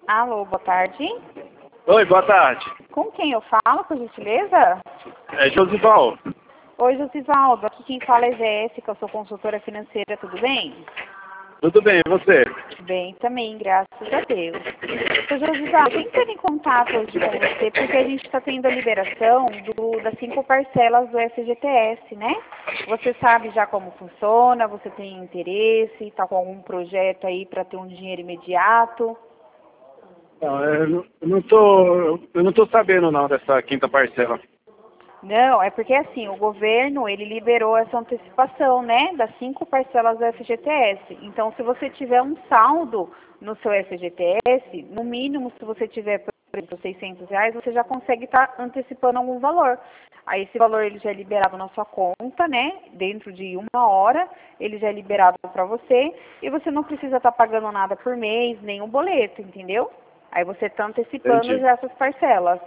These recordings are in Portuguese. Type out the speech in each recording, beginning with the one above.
Alô, boa tarde. Oi, boa tarde. Com quem eu falo, por gentileza? É Josival. Oi, Josivaldo. Aqui quem fala é Jéssica, eu sou consultora financeira, tudo bem? Tudo bem, e você? Bem também, graças a Deus. Ô, Josivaldo, eu entro em contato hoje com você porque a gente está tendo a liberação das 5 parcelas do FGTS, né? Você sabe já como funciona, você tem interesse, está com algum projeto aí para ter um dinheiro imediato? Não, eu não tô sabendo não dessa quinta parcela. Não, é porque assim, o governo, ele liberou essa antecipação, né, das 5 parcelas do FGTS. Então, se você tiver um saldo no seu FGTS, no mínimo, se você tiver, por exemplo, R$ 600, você já consegue estar antecipando algum valor. Aí, esse valor, ele já é liberado na sua conta, né, dentro de 1 hora, ele já é liberado para você, e você não precisa estar pagando nada por mês, nem um boleto, entendeu? Aí, você está antecipando Entendi. já essas parcelas.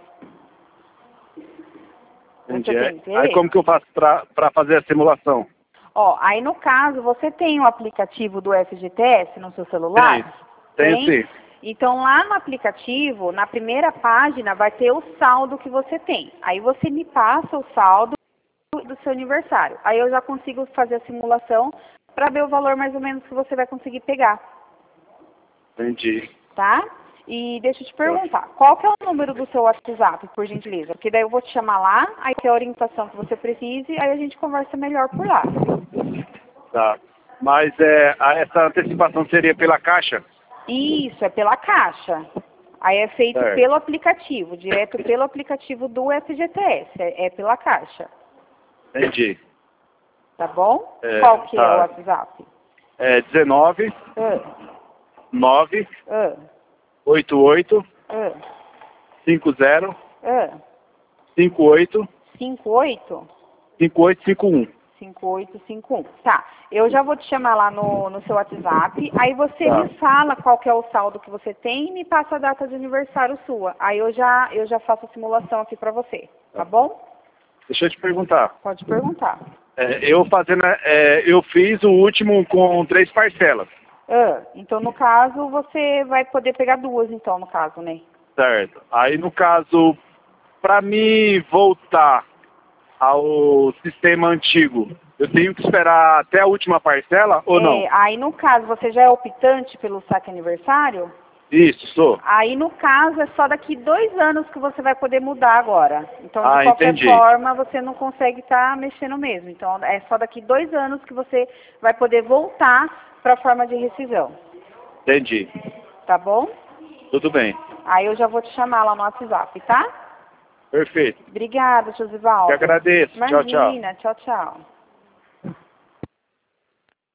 Entendi. Você tem Aí interesse? como que eu faço pra fazer a simulação? Ó, aí no caso, você tem o aplicativo do FGTS no seu celular? Tenho sim. Então, lá no aplicativo, na primeira página, vai ter o saldo que você tem. Aí você me passa o saldo do seu aniversário. Aí eu já consigo fazer a simulação para ver o valor mais ou menos que você vai conseguir pegar, Entendi. tá? E deixa eu te perguntar, qual que é o número do seu WhatsApp, por gentileza? Porque daí eu vou te chamar lá, aí tem a orientação que você precise, aí a gente conversa melhor por lá. Tá. Mas essa antecipação seria pela Caixa? Isso, é pela Caixa. Aí é feito Certo. pelo aplicativo, direto pelo aplicativo do FGTS, é pela Caixa. Entendi. Tá bom? Qual que é o Tá. WhatsApp? É 19 Ah, 9 ah, 88 ah, 50 ah. 58 58? 5851. 5851. Tá, eu já vou te chamar lá no seu WhatsApp, aí você Tá. me fala qual que é o saldo que você tem e me passa a data de aniversário sua. Aí eu já faço a simulação aqui pra você, tá bom? Deixa eu te perguntar. Pode perguntar. Eu fiz o último com 3 parcelas, Ah, então no caso você vai poder pegar 2 então, no caso, né? certo? Aí no caso, para mim voltar ao sistema antigo, eu tenho que esperar até a última parcela ou não? Aí no caso você já é optante pelo saque aniversário? Isso, sou. Aí no caso é só daqui 2 anos que você vai poder mudar agora. Então de qualquer Entendi. forma você não consegue estar mexendo mesmo. Então é só daqui 2 anos que você vai poder voltar para a forma de rescisão. Entendi. Tá bom? Tudo bem. Aí eu já vou te chamar lá no WhatsApp, tá? Perfeito. Obrigada, Josivaldo. Te agradeço. Tchau, tchau. Imagina, tchau, tchau.